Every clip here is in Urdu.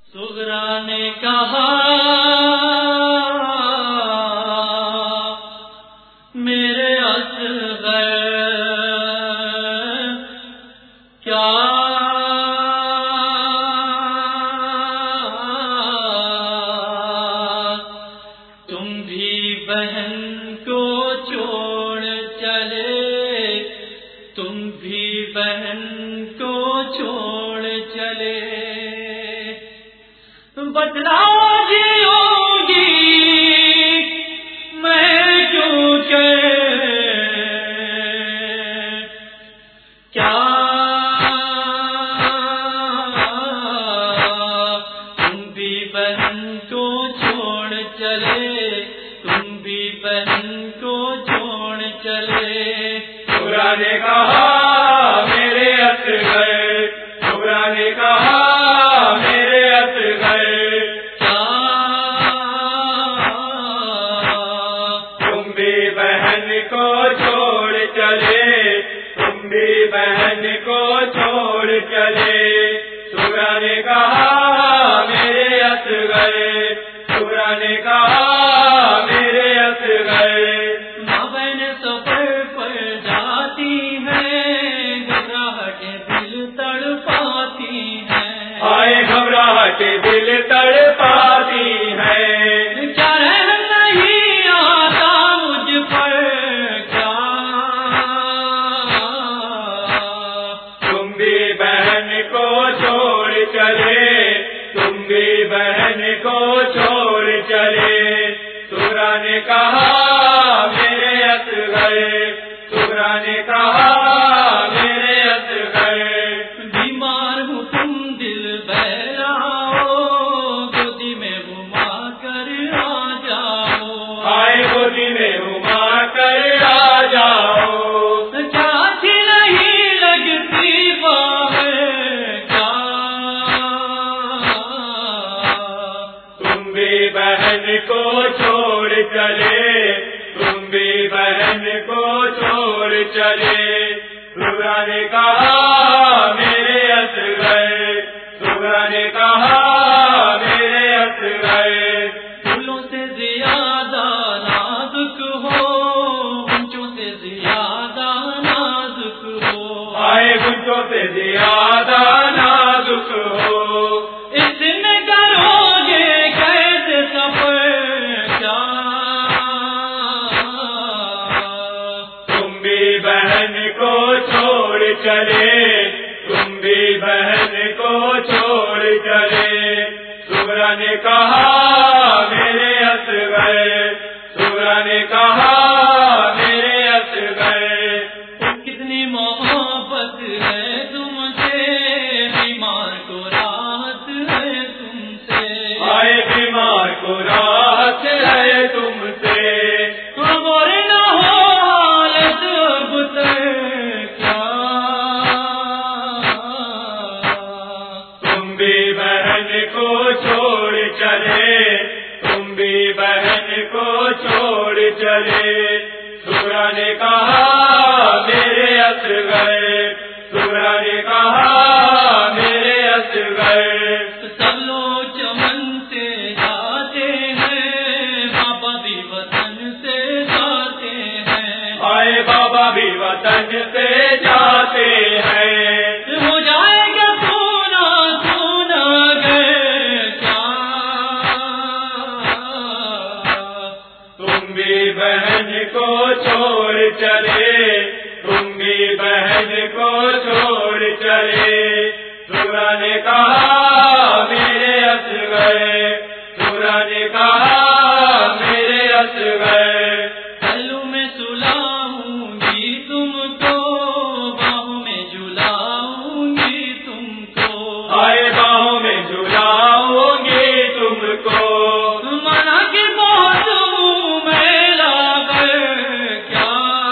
سغرا نے کہا میرے اصغر کیا تم بھی بہن کو چھوڑ چلے، تم بھی بہن کو چھوڑ چلے، بدلا جیوں گی میں کیونکہ کیا تم بھی بہن کو چھوڑ چلے، تم بھی بہن کو چھوڑ چلے۔ سغرا نے کہا میرے اصغر، سغرا نے کہا میرے اصغر تم بھی بہن کو چھوڑ چلے، تم بھی بہن کو چھوڑ چلے۔ سغرا نے کہا میرے اصغر، سغرا نے کہا میرے اصغر ماں بہن سفر پر جاتی ہیں، گھبراہٹ دل تڑپاتی ہیں، آئے گھبراہٹ دل تڑپاتی ہے، کیا رحم نہیں آتا مجھ پر، کیا تم بھی بہن کو چھوڑ چلے، تم بھی بہن کو چھوڑ چلے۔ سغرا نے کہا میرے اصغر، سغرا نے کہا میرے اصغر بیمار ہوں تم دل بہلاؤ، گودی میں گھما کر آ جاؤ، آئے گودی میں گھما کر آ جاؤ، کیا اچھی نہیں لگتی باہیں، کیا تم بھی بہن کو چھوڑ چلے، تم بھی بہن کو چھوڑ چلے۔ سغرا نے کہا میرے اصغر، سغرا نے کہا میرے اصغر پھولوں سے زیادہ نازک ہو، اونچوں سے زیادہ نازک ہو، آئے گنچوں سے زیادہ نازک ہو، اس میں کرو گے کیسے سفر، کیا تم بھی بہن کو چھوڑ چلے، تم بھی بہن کو چھوڑ چلے۔ سغرا نے کہا میرے اصغر، سغرا نے کہا میرے اصغر کتنی محبت ہے تم سے، بیمار کو راحت ہے تم سے، آئے بیمار کو راحت ہے تم سے، خبر نہ ہو حالت بتر، کیا تم بھی بہن کو چھوڑ چلے، تم بھی بہن کو چھوڑ چلے۔ سغرا نے کہا میرے اصغر، سغرا نے کہا میرے اصغر سب لوگ چمن سے جاتے ہیں، بابا بھی وطن سے جاتے ہیں، آئے بابا بھی وطن سے جاتے ہیں، ہو جائے گا سونا سونا گھر، کیا تم بھی بہن کو چھوڑ چلے، تم بھی بہن کو چھوڑ چلے۔ سغرا نے کہا میرے اصغر، سغرا نے کہا میرے اصغر پہلو میں سلاؤں گی تم کو، باہوں میں جلاؤں گی تم کو، آئے باہوں میں جھلاؤں گی تم کو، منا کے بہت منہ میں لا کر، کیا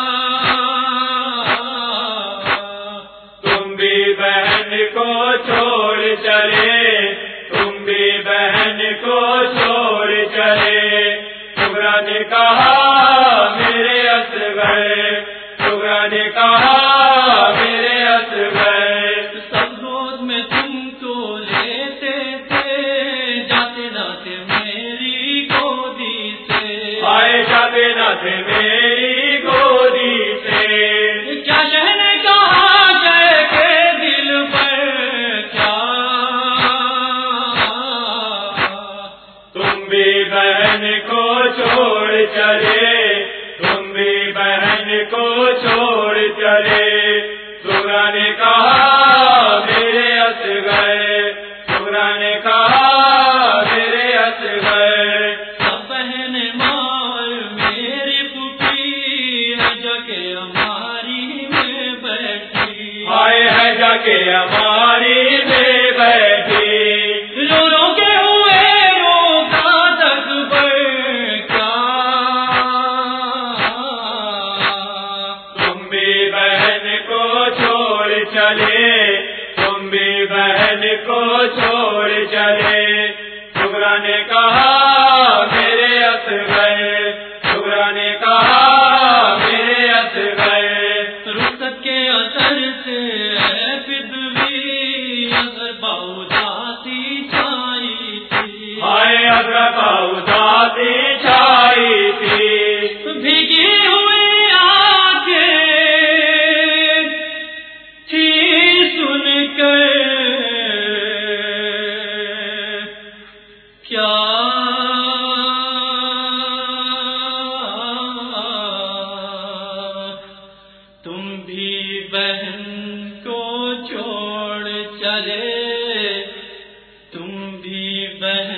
تم بھی بہن کو چھوڑ چلے، تم بھی بہن کو چھوڑ چلے۔ سغرا نے کہا میرے اصغر، سغرا نے کہا میرے اصغر سب گود میں تم کو لیتے تھے، میری گودی سے کیا شہن کہا جائے کہ دل پر کیا تم بھی بہن کو چھوڑ چلے تم بھی بہن کو چھوڑ چلے سغرا نے کہا میرے اصغر سغرا نے کہا میرے اصغر بہن مار میری پھوپھی ہے جو کہ ہماری میں بیٹھی آئے ہے جا کے ہماری میں بیٹھی رو رو کے ہوئے روکا تک پر کیا تم بھی بہن کو چھوڑ چلے تم بھی بہن کو چھوڑ چلے سغرا نے کہا میرے اصغر سغرا نے کہا میرے اصغر رخصت کے اثر سے اے فدوی اثر بہوداتی چھائی تھی آئے اگر اداسی چھائی تھی بھیگی ہوئی آنکھیں تھی سن کر کیا تم بھی بہن کو چھوڑ چلے تم بھی بہن